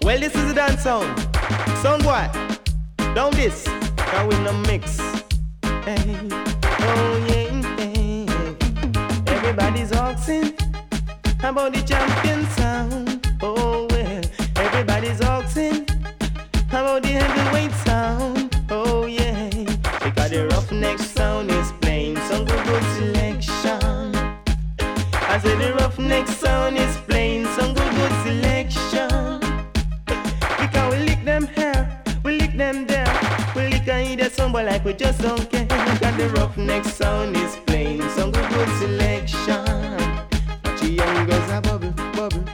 Well, this is a dance sound. Sound what? Down this. Now in the mix. Hey. Oh yeah, hey. Everybody's asking about the champion sound. Oh well. Everybody's asking about the heavyweight sound. Oh yeah. Because the roughneck sound is playing some good selection. I said the roughneck sound is playing some good selection. Because we lick them here, we lick them there, we lick and eat that somewhere like we just don't care. Because the roughneck sound is playing some good selection. Watch the young girls a bubble, bubble.